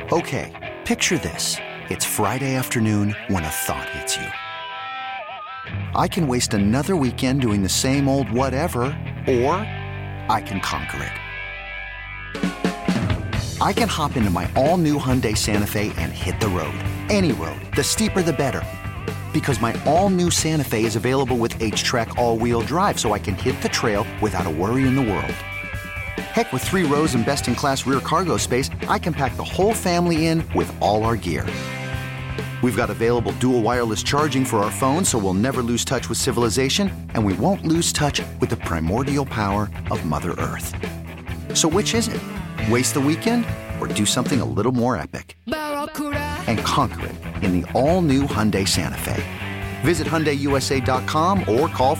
Okay, picture this. It's Friday afternoon when a thought hits you. I can waste another weekend doing the same old whatever, or I can conquer it. I can hop into my all-new Hyundai Santa Fe and hit the road. Any road. The steeper, the better. Because my all-new Santa Fe is available with H-Track all-wheel drive, so I can hit the trail without a worry in the world. Heck, with 3 rows and best-in-class rear cargo space, I can pack the whole family in with all our gear. We've got available dual wireless charging for our phones, so we'll never lose touch with civilization, and we won't lose touch with the primordial power of Mother Earth. So which is it? Waste the weekend or do something a little more epic? And conquer it in the all-new Hyundai Santa Fe. Visit HyundaiUSA.com or call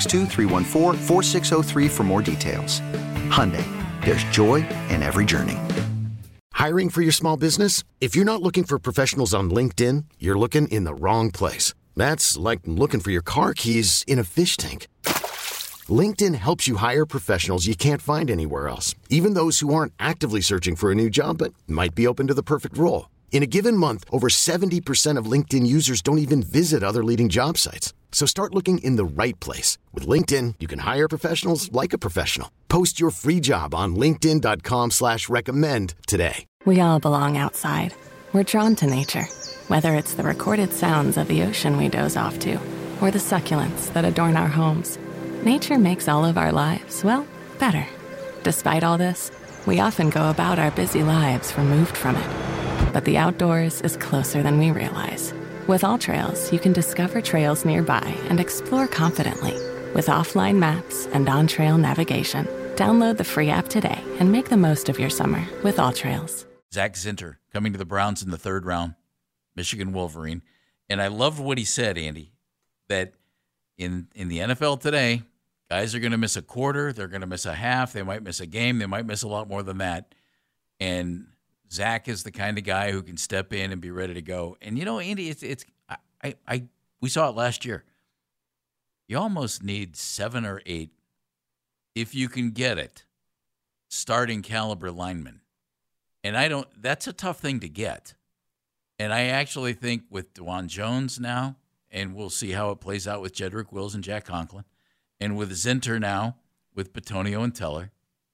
562-314-4603 for more details. Hyundai, there's joy in every journey. Hiring for your small business? If you're not looking for professionals on LinkedIn, you're looking in the wrong place. That's like looking for your car keys in a fish tank. LinkedIn helps you hire professionals you can't find anywhere else, even those who aren't actively searching for a new job but might be open to the perfect role. In a given month, over 70% of LinkedIn users don't even visit other leading job sites. So start looking in the right place. With LinkedIn, you can hire professionals like a professional. Post your free job on linkedin.com/recommend today. We all belong outside. We're drawn to nature, whether it's the recorded sounds of the ocean we doze off to, or the succulents that adorn our homes. Nature makes all of our lives, well, better. Despite all this, we often go about our busy lives removed from it. But the outdoors is closer than we realize. With AllTrails, you can discover trails nearby and explore confidently. With offline maps and on-trail navigation, download the free app today and make the most of your summer with AllTrails. Zach Zinter coming to the Browns in the 3rd round, Michigan Wolverine. And I loved what he said, Andy, that in the NFL today, guys are going to miss a quarter, they're going to miss a half, they might miss a game, they might miss a lot more than that. And Zach is the kind of guy who can step in and be ready to go. And you know, Andy, we saw it last year. You almost need 7 or 8, if you can get it, starting caliber linemen. And that's a tough thing to get. And I actually think with DeJuan Jones now, and we'll see how it plays out with Jedrick Wills and Jack Conklin, and with Zinter now, with Bitonio and Teller,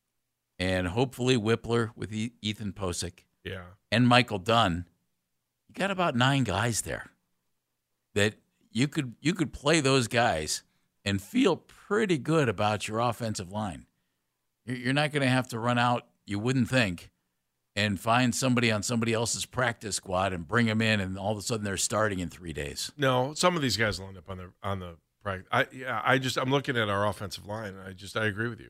and hopefully Whippler with Ethan Posick, and Michael Dunn, you got about 9 guys there that you could play those guys and feel pretty good about your offensive line. You're not going to have to run out, you wouldn't think, and find somebody on somebody else's practice squad and bring them in, and all of a sudden they're starting in 3 days. No, some of these guys will end up on the practice. I'm looking at our offensive line. I agree with you.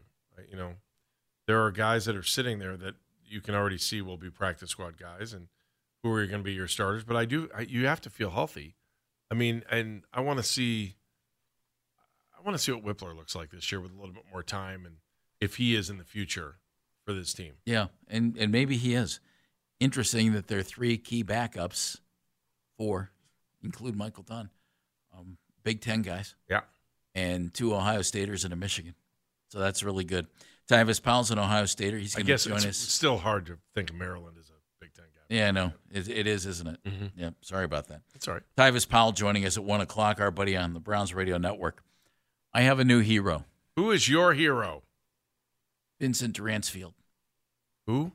There are guys that are sitting there that you can already see will be practice squad guys, and who are going to be your starters. But you have to feel healthy. I mean, and I want to see what Whippler looks like this year with a little bit more time, and if he is in the future for this team. Yeah, and maybe he is. Interesting that there are 3 key backups, 4, include Michael Dunn, Big Ten guys. Yeah. And 2 Ohio Staters and a Michigan. So that's really good. Tyvis Powell's an Ohio Stater. He's going to join us. It's still hard to think of Maryland as a Big Ten guy. Yeah, I know. It is, isn't it? Mm-hmm. Yeah, sorry about that. That's all right. Tyvis Powell joining us at 1 o'clock, our buddy on the Browns Radio Network. I have a new hero. Who is your hero? Vincent Dransfield. Who?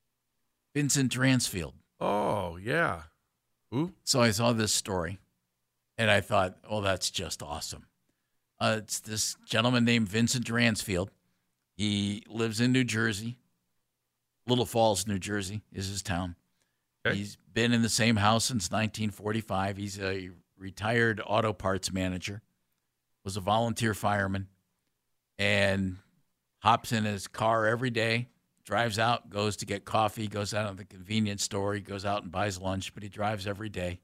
Vincent Dransfield. Oh, yeah. Who? So I saw this story, and I thought, oh, that's just awesome. It's this gentleman named Vincent Dransfield. He lives in New Jersey. Little Falls, New Jersey is his town. Okay. He's been in the same house since 1945. He's a retired auto parts manager, was a volunteer fireman, and hops in his car every day, drives out, goes to get coffee, goes out to the convenience store, he goes out and buys lunch, but he drives every day.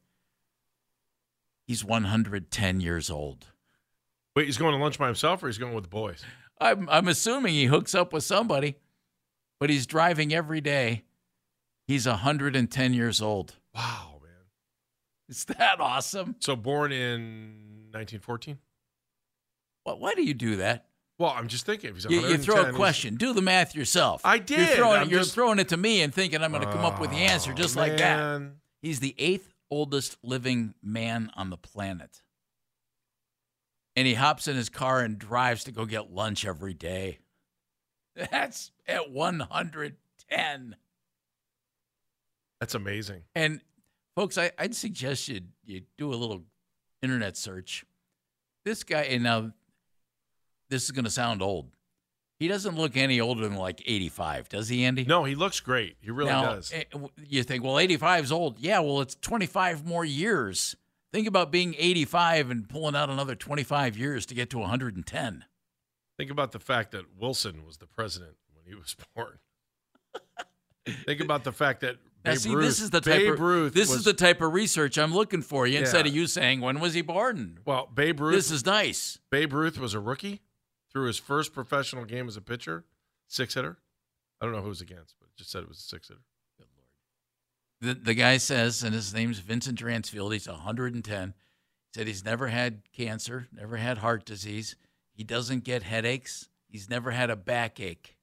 He's 110 years old. Wait, he's going to lunch by himself, or he's going with the boys? I'm assuming he hooks up with somebody, but he's driving every day. He's 110 years old. Wow, man. Is that awesome? So born in 1914? Why do you do that? Well, I'm just thinking if he's You 110, throw a question. Do the math yourself. I did. You're throwing it to me and thinking I'm going to come up with the answer just like that. Man. He's the 8th oldest living man on the planet. And he hops in his car and drives to go get lunch every day. That's at 110. That's amazing. And, folks, I'd suggest you do a little internet search. This guy, and now this is going to sound old. He doesn't look any older than like 85, does he, Andy? No, he looks great. He really does. You think, well, 85 is old. Yeah, well, it's 25 more years. Think about being 85 and pulling out another 25 years to get to 110. Think about the fact that Wilson was the president when he was born. Think about the fact that Babe Ruth. This is the type of research I'm looking for you. Instead of you saying, when was he born? Well, Babe Ruth. This is nice. Babe Ruth was a rookie through his first professional game as a pitcher, 6-hitter. I don't know who it was against, but it just said it was a 6-hitter. Good Lord. The guy says, and his name's Vincent Dransfield, he's 110. He said he's never had cancer, never had heart disease. He doesn't get headaches. He's never had a backache.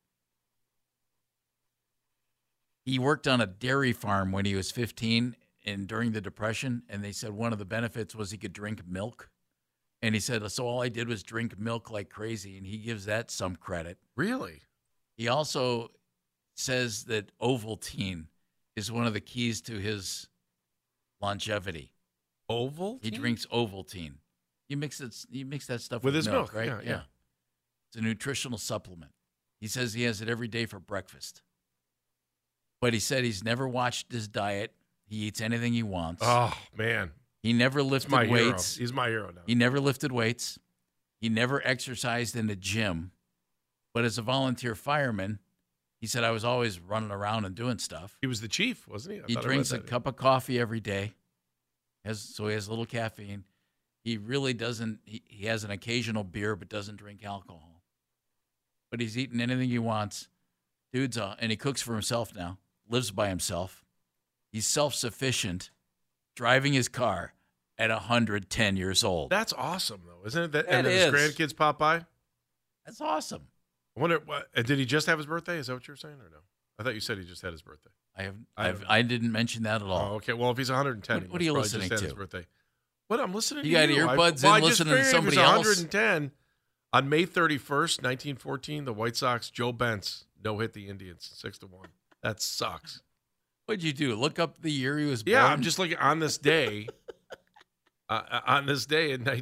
He worked on a dairy farm when he was 15 and during the Depression, and they said one of the benefits was he could drink milk. And he said, so all I did was drink milk like crazy, and he gives that some credit. Really? He also says that Ovaltine is one of the keys to his longevity. Ovaltine? He drinks Ovaltine. He mixes that stuff with his milk, right? Yeah. It's a nutritional supplement. He says he has it every day for breakfast. But he said he's never watched his diet. He eats anything he wants. Oh, man. He never lifted weights. He's my hero now. He never lifted weights. He never exercised in the gym. But as a volunteer fireman, he said, I was always running around and doing stuff. He was the chief, wasn't he? He drinks a cup of coffee every day. So he has a little caffeine. He really doesn't. He has an occasional beer, but doesn't drink alcohol. But he's eating anything he wants. And he cooks for himself now. Lives by himself. He's self-sufficient, driving his car at 110 years old. That's awesome, though, isn't it? And his grandkids pop by? That's awesome. I wonder, did he just have his birthday? Is that what you were saying, or no? I thought you said he just had his birthday. I didn't mention that at all. Oh, okay. Well, if he's 110, what are you listening just to? Had his birthday. What? I'm listening you to you. You got earbuds in listening to somebody else? 110. On May 31st, 1914, the White Sox, Joe Bentz, no-hit the Indians, 6-1. That sucks. What'd you do? Look up the year he was born? Yeah, I'm just looking on this day. On this day in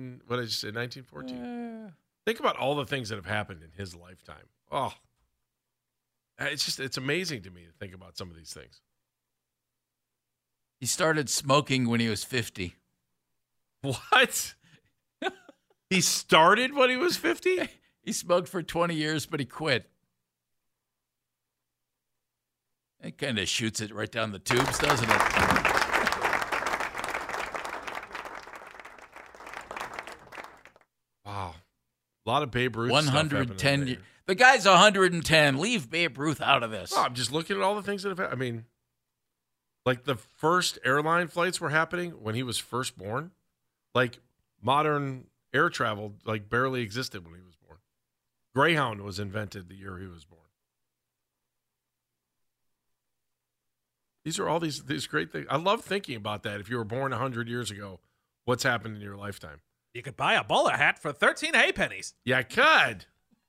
1914. Think about all the things that have happened in his lifetime. Oh, it's amazing to me to think about some of these things. He started smoking when he was 50. What? He started when he was 50? He smoked for 20 years, but he quit. It kind of shoots it right down the tubes, doesn't it? Wow. A lot of Babe Ruth 110. The guy's 110. Leave Babe Ruth out of this. Oh, I'm just looking at all the things that have happened. I mean, like the first airline flights were happening when he was first born. Like modern air travel like barely existed when he was born. Greyhound was invented the year he was born. These are all these great things. I love thinking about that. If you were born 100 years ago, what's happened in your lifetime? You could buy a bowler hat for 13 hay pennies. Yeah, I could.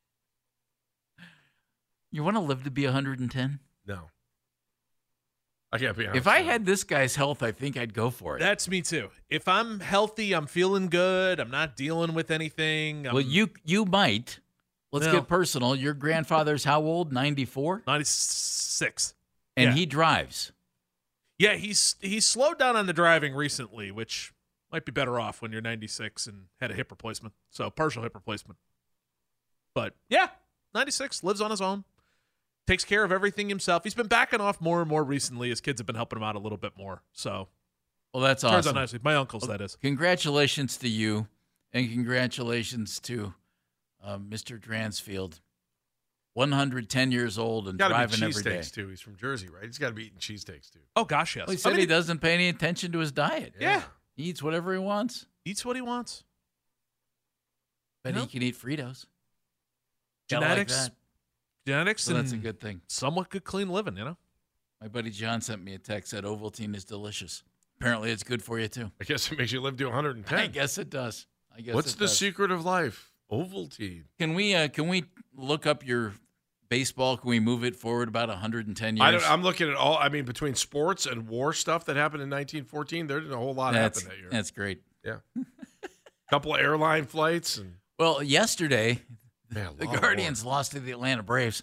You want to live to be 110? No. I can't be honest. If I had this guy's health, I think I'd go for it. That's me too. If I'm healthy, I'm feeling good, I'm not dealing with anything. Well, you might. Let's get personal. Your grandfather's how old? 94? 96. And he drives. Yeah, he's slowed down on the driving recently, which might be better off when you're 96 and had a hip replacement. So partial hip replacement. But yeah, 96, lives on his own, takes care of everything himself. He's been backing off more and more recently. His kids have been helping him out a little bit more. So, well, that's turns awesome. out nicely. My uncle's, that is. Congratulations to you, and congratulations to Mr. Dransfield. 110 years old and driving every day. Too. He's from Jersey, right? He's got to be eating cheesesteaks too. Oh gosh, yes. Well, he said he doesn't pay any attention to his diet. Yeah. He eats whatever he wants. Eats what he wants. But he can eat Fritos. Gotta like Genetics, that. genetics, So that's a and good thing. somewhat good, clean living. My buddy John sent me a text that Ovaltine is delicious. Apparently, it's good for you too. I guess it makes you live to 110. I guess it does. What's the secret of life? Ovaltine. Can we look up your baseball? Can we move it forward about 110 years? I'm looking at all. I mean, between sports and war stuff that happened in 1914, there didn't a whole lot happen that year. That's great. Yeah, a couple of airline flights and. Well, yesterday, Man, the Guardians lost to the Atlanta Braves.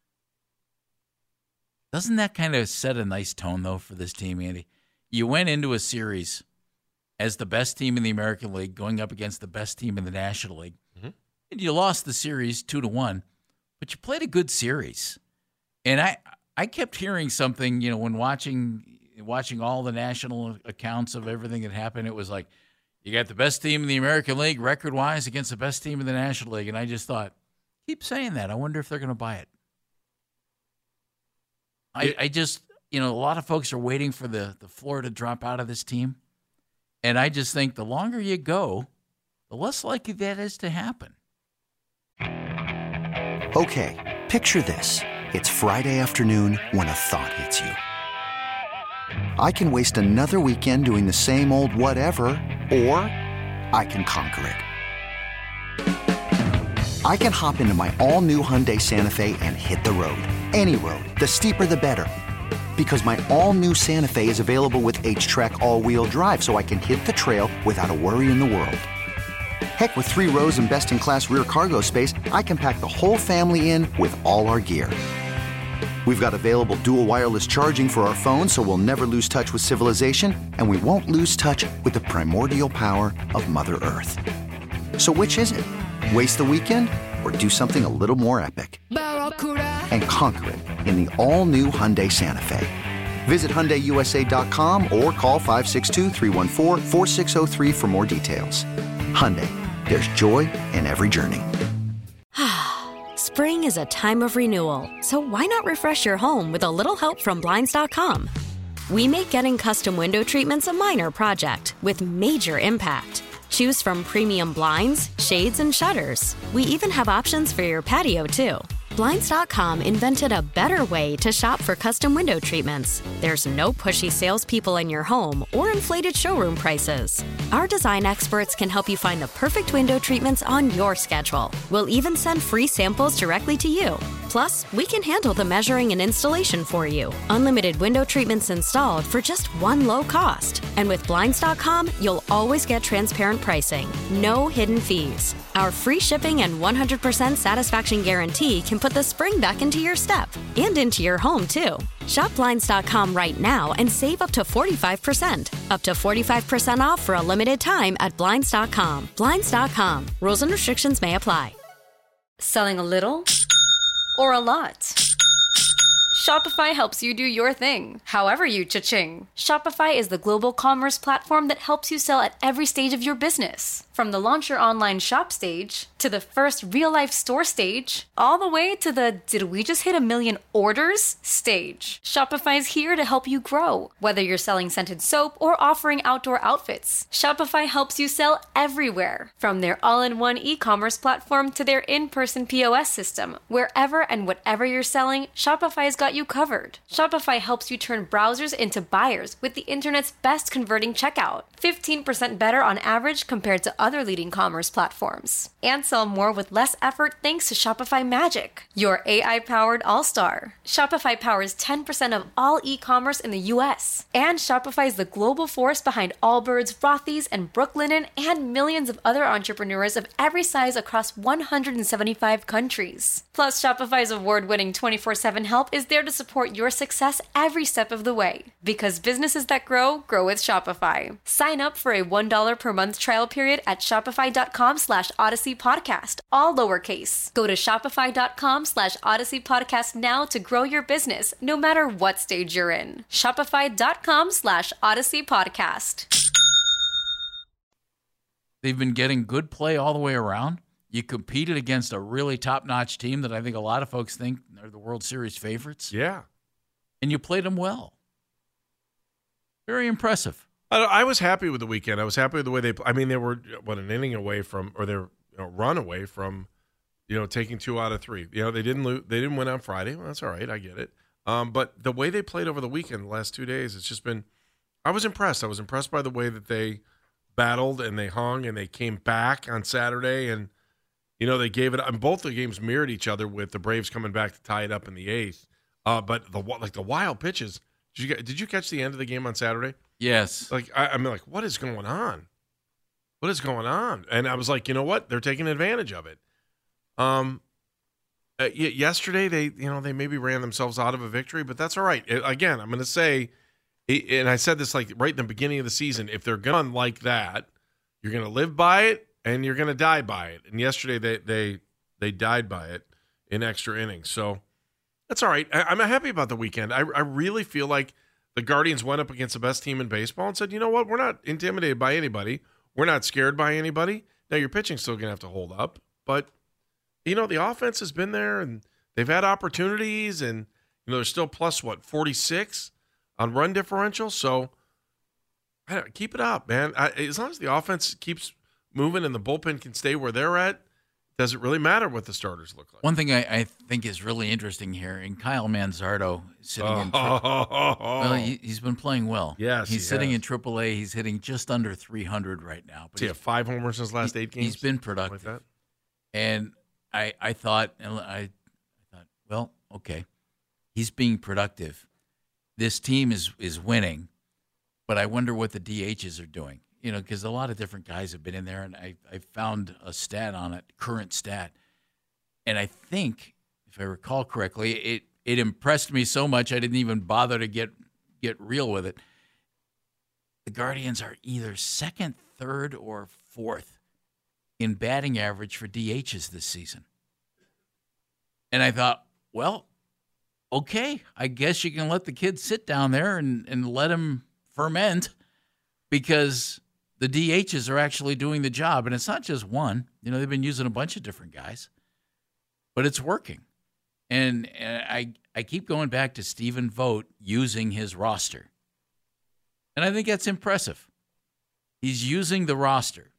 Doesn't that kind of set a nice tone, though, for this team, Andy? You went into a series as the best team in the American League going up against the best team in the National League, and you lost the series 2-1, but you played a good series. And I kept hearing something, when watching all the national accounts of everything that happened, it was like, you got the best team in the American League record-wise against the best team in the National League. And I just thought, keep saying that. I wonder if they're going to buy it. I just, a lot of folks are waiting for the floor to drop out of this team. And I just think the longer you go, the less likely that is to happen. Okay, picture this. It's Friday afternoon when a thought hits you. I can waste another weekend doing the same old whatever, or I can conquer it. I can hop into my all-new Hyundai Santa Fe and hit the road. Any road. The steeper, the better. Because my all-new Santa Fe is available with H-Track all-wheel drive, so I can hit the trail without a worry in the world. Heck, with 3 rows and best-in-class rear cargo space, I can pack the whole family in with all our gear. We've got available dual wireless charging for our phones, so we'll never lose touch with civilization, and we won't lose touch with the primordial power of Mother Earth. So which is it? Waste the weekend or do something a little more epic? And conquer it in the all-new Hyundai Santa Fe. Visit HyundaiUSA.com or call 562-314-4603 for more details. Hyundai, there's joy in every journey. Spring is a time of renewal, so why not refresh your home with a little help from Blinds.com? We make getting custom window treatments a minor project with major impact. Choose from premium blinds, shades, and shutters. We even have options for your patio, too. Blinds.com invented a better way to shop for custom window treatments. There's no pushy salespeople in your home or inflated showroom prices. Our design experts can help you find the perfect window treatments on your schedule. We'll even send free samples directly to you. Plus, we can handle the measuring and installation for you. Unlimited window treatments installed for just one low cost. And with Blinds.com, you'll always get transparent pricing. No hidden fees. Our free shipping and 100% satisfaction guarantee can put the spring back into your step and into your home, too. Shop Blinds.com right now and save up to 45%. Up to 45% off for a limited time at Blinds.com. Blinds.com. Rules and restrictions may apply. Selling a little or a lot? Shopify helps you do your thing, however you cha-ching. Shopify is the global commerce platform that helps you sell at every stage of your business. From the launch your online shop stage, to the first real-life store stage, all the way to the did we just hit 1 million orders stage. Shopify's here to help you grow. Whether you're selling scented soap or offering outdoor outfits, Shopify helps you sell everywhere. From their all-in-one e-commerce platform to their in-person POS system, wherever and whatever you're selling, Shopify's got you covered. Shopify helps you turn browsers into buyers with the internet's best converting checkout. 15% better on average compared to other leading commerce platforms. And sell more with less effort thanks to Shopify Magic, your AI-powered all-star. Shopify powers 10% of all e-commerce in the U.S. And Shopify is the global force behind Allbirds, Rothy's, and Brooklinen, and millions of other entrepreneurs of every size across 175 countries. Plus, Shopify's award-winning 24/7 help is there to support your success every step of the way. Because businesses that grow, grow with Shopify. Sign up for a $1 per month trial period at shopify.com/Odyssey Podcast, all lowercase. Go to shopify.com/Odyssey Podcast now to grow your business, no matter what stage you're in. Shopify.com/Odyssey Podcast. They've been getting good play all the way around. You competed against a really top-notch team that I think a lot of folks think are the World Series favorites. Yeah. And you played them well. Very impressive. I was happy with the weekend. I was happy with the way they were, an inning away from, or their run away from taking 2 out of 3. They didn't win on Friday. Well, that's all right. I get it. But the way they played over the weekend, the last 2 days, it's just been. I was impressed. I was impressed by the way that they battled and they hung and they came back on Saturday, and they gave it. And both the games mirrored each other with the Braves coming back to tie it up in the 8th. But the wild pitches. Did you catch the end of the game on Saturday? Yes. I'm like, what is going on? What is going on? And I was like, you know what? They're taking advantage of it. Yesterday they maybe ran themselves out of a victory, but that's all right. Again, I'm going to say, and I said this right in the beginning of the season, if they're going like that, you're going to live by it and you're going to die by it. And yesterday they died by it in extra innings. So that's all right. I'm happy about the weekend. I really feel like the Guardians went up against the best team in baseball and said, you know what? We're not intimidated by anybody. We're not scared by anybody. Now, your pitching's still going to have to hold up. But, the offense has been there, and they've had opportunities, and, they're still plus, 46 on run differential. So, keep it up, man. As long as the offense keeps moving and the bullpen can stay where they're at, does it really matter what the starters look like? One thing I think is really interesting here, and Kyle Manzardo sitting in well, he's been playing well. Yes, he's sitting in AAA. He's hitting just under 300 right now. But he have 5 homers in his last 8 games. He's been productive. Like that. And I thought, well, okay, he's being productive. This team is winning, but I wonder what the DHs are doing. Because a lot of different guys have been in there, and I found a stat on it, current stat. And I think, if I recall correctly, it impressed me so much I didn't even bother to get real with it. The Guardians are either second, third, or fourth in batting average for DHs this season. And I thought, well, okay, I guess you can let the kids sit down there and let them ferment, because the DHs are actually doing the job. And it's not just one. They've been using a bunch of different guys. But it's working. And I keep going back to Stephen Vogt using his roster. And I think that's impressive. He's using the roster.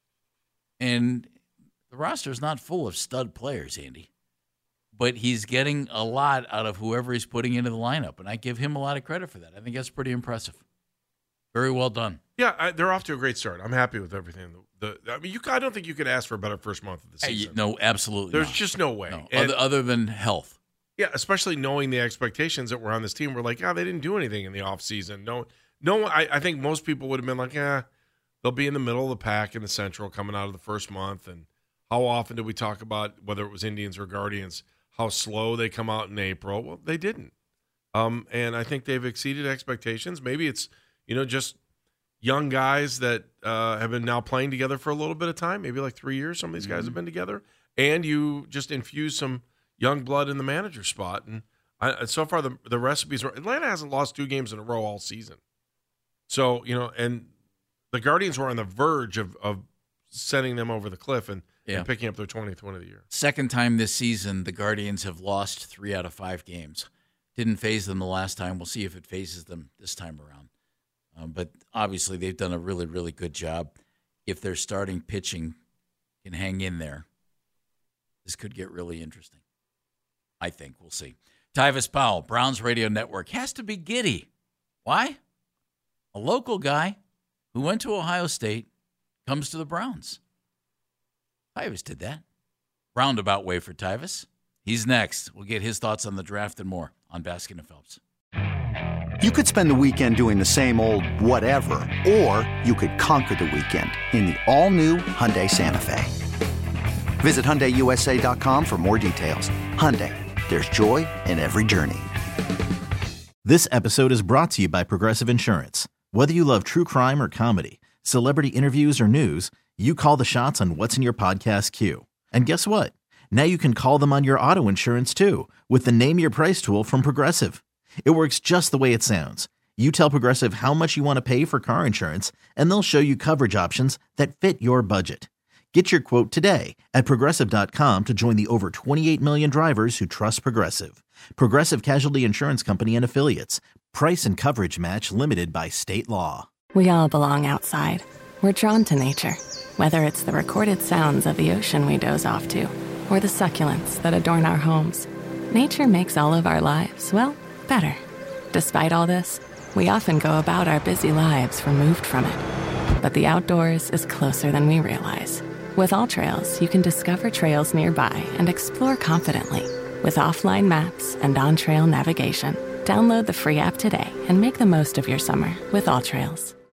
And the roster is not full of stud players, Andy. But he's getting a lot out of whoever he's putting into the lineup. And I give him a lot of credit for that. I think that's pretty impressive. Very well done. Yeah, they're off to a great start. I'm happy with everything. I don't think you could ask for a better first month of the season. No, absolutely There's not. just no way. No, other than health. Yeah, especially knowing the expectations that were on this team. We're like, they didn't do anything in the offseason. No, I think most people would have been like, they'll be in the middle of the pack in the Central coming out of the first month. And how often do we talk about, whether it was Indians or Guardians, how slow they come out in April? Well, they didn't. And I think they've exceeded expectations. Maybe it's, just young guys that have been now playing together for a little bit of time, maybe like 3 years. Some of these guys have been together. And you just infuse some young blood in the manager spot. And so far, the recipes are – Atlanta hasn't lost 2 games in a row all season. So, and the Guardians were on the verge of sending them over the cliff and picking up their 20th win of the year. Second time this season, the Guardians have lost 3 out of 5 games. Didn't phase them the last time. We'll see if it phases them this time around. But obviously, they've done a really, really good job. If their starting pitching can hang in there, this could get really interesting. I think. We'll see. Tyvis Powell, Browns Radio Network, has to be giddy. Why? A local guy who went to Ohio State comes to the Browns. Tyvis did that. Roundabout way for Tyvis. He's next. We'll get his thoughts on the draft and more on Baskin and Phelps. You could spend the weekend doing the same old whatever, or you could conquer the weekend in the all-new Hyundai Santa Fe. Visit HyundaiUSA.com for more details. Hyundai, there's joy in every journey. This episode is brought to you by Progressive Insurance. Whether you love true crime or comedy, celebrity interviews or news, you call the shots on what's in your podcast queue. And guess what? Now you can call them on your auto insurance too with the Name Your Price tool from Progressive. It works just the way it sounds. You tell Progressive how much you want to pay for car insurance, and they'll show you coverage options that fit your budget. Get your quote today at Progressive.com to join the over 28 million drivers who trust Progressive. Progressive Casualty Insurance Company and Affiliates. Price and coverage match limited by state law. We all belong outside. We're drawn to nature, whether it's the recorded sounds of the ocean we doze off to, or the succulents that adorn our homes. Nature makes all of our lives, well, better. Despite all this, we often go about our busy lives removed from it. But the outdoors is closer than we realize. With AllTrails, you can discover trails nearby and explore confidently. With offline maps and on-trail navigation, download the free app today and make the most of your summer with AllTrails.